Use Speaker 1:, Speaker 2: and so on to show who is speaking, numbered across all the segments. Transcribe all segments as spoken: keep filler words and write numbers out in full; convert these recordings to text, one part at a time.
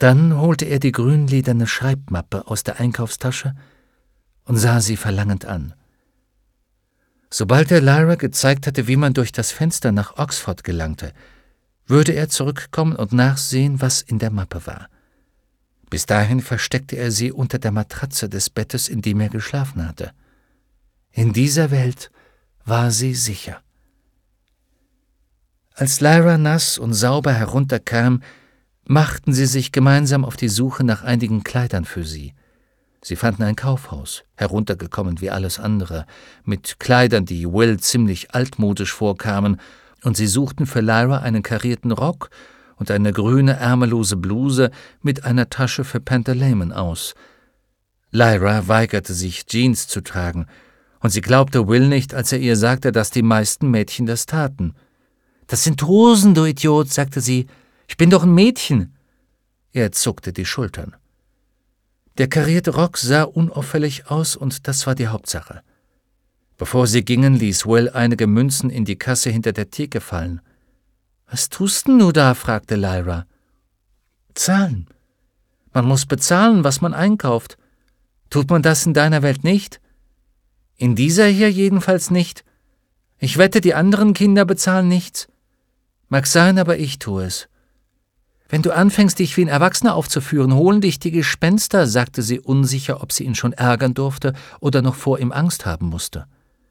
Speaker 1: Dann holte er die grünlederne Schreibmappe aus der Einkaufstasche und sah sie verlangend an. Sobald er Lyra gezeigt hatte, wie man durch das Fenster nach Oxford gelangte, würde er zurückkommen und nachsehen, was in der Mappe war. Bis dahin versteckte er sie unter der Matratze des Bettes, in dem er geschlafen hatte. In dieser Welt war sie sicher. Als Lyra nass und sauber herunterkam, machten sie sich gemeinsam auf die Suche nach einigen Kleidern für sie. Sie fanden ein Kaufhaus, heruntergekommen wie alles andere, mit Kleidern, die Will ziemlich altmodisch vorkamen, und sie suchten für Lyra einen karierten Rock und eine grüne, ärmellose Bluse mit einer Tasche für Pantaleimon aus. Lyra weigerte sich, Jeans zu tragen, und sie glaubte Will nicht, als er ihr sagte, dass die meisten Mädchen das taten. »Das sind Hosen, du Idiot«, sagte sie. »Ich bin doch ein Mädchen.« Er zuckte die Schultern. Der karierte Rock sah unauffällig aus, und das war die Hauptsache. Bevor sie gingen, ließ Will einige Münzen in die Kasse hinter der Theke fallen. »Was tust denn du da?« fragte Lyra. »Zahlen. Man muss bezahlen, was man einkauft. Tut man das in deiner Welt nicht? In dieser hier jedenfalls nicht. Ich wette, die anderen Kinder bezahlen nichts. Mag sein, aber ich tue es. Wenn du anfängst, dich wie ein Erwachsener aufzuführen, holen dich die Gespenster«, sagte sie unsicher, ob sie ihn schon ärgern durfte oder noch vor ihm Angst haben musste.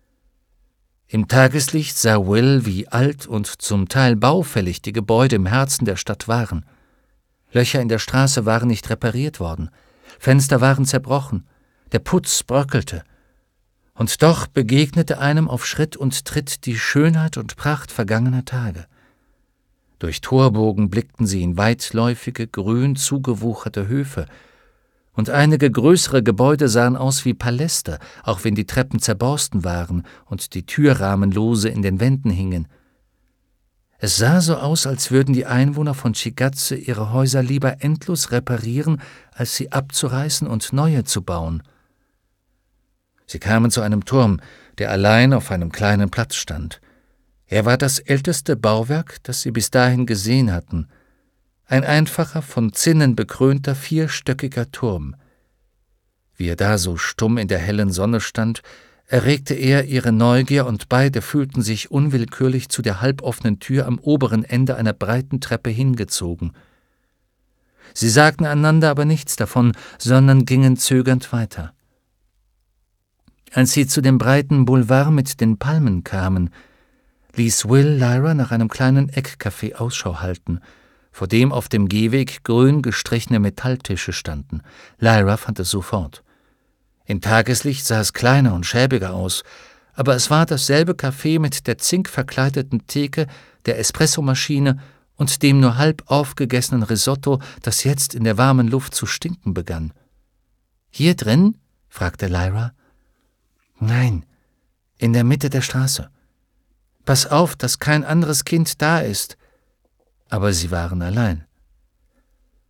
Speaker 1: Im Tageslicht sah Will, wie alt und zum Teil baufällig die Gebäude im Herzen der Stadt waren. Löcher in der Straße waren nicht repariert worden, Fenster waren zerbrochen, der Putz bröckelte. Und doch begegnete einem auf Schritt und Tritt die Schönheit und Pracht vergangener Tage. Durch Torbogen blickten sie in weitläufige, grün zugewucherte Höfe, und einige größere Gebäude sahen aus wie Paläste, auch wenn die Treppen zerborsten waren und die Türrahmen lose in den Wänden hingen. Es sah so aus, als würden die Einwohner von Cigatze ihre Häuser lieber endlos reparieren, als sie abzureißen und neue zu bauen. Sie kamen zu einem Turm, der allein auf einem kleinen Platz stand. Er war das älteste Bauwerk, das sie bis dahin gesehen hatten. Ein einfacher, von Zinnen bekrönter, vierstöckiger Turm. Wie er da so stumm in der hellen Sonne stand, erregte er ihre Neugier, und beide fühlten sich unwillkürlich zu der halboffenen Tür am oberen Ende einer breiten Treppe hingezogen. Sie sagten einander aber nichts davon, sondern gingen zögernd weiter. Als sie zu dem breiten Boulevard mit den Palmen kamen, ließ Will Lyra nach einem kleinen Eckcafé Ausschau halten, vor dem auf dem Gehweg grün gestrichene Metalltische standen. Lyra fand es sofort. Im Tageslicht sah es kleiner und schäbiger aus, aber es war dasselbe Café mit der zinkverkleideten Theke, der Espressomaschine und dem nur halb aufgegessenen Risotto, das jetzt in der warmen Luft zu stinken begann. »Hier drin?« fragte Lyra. »Nein, in der Mitte der Straße. Pass auf, dass kein anderes Kind da ist.« Aber sie waren allein.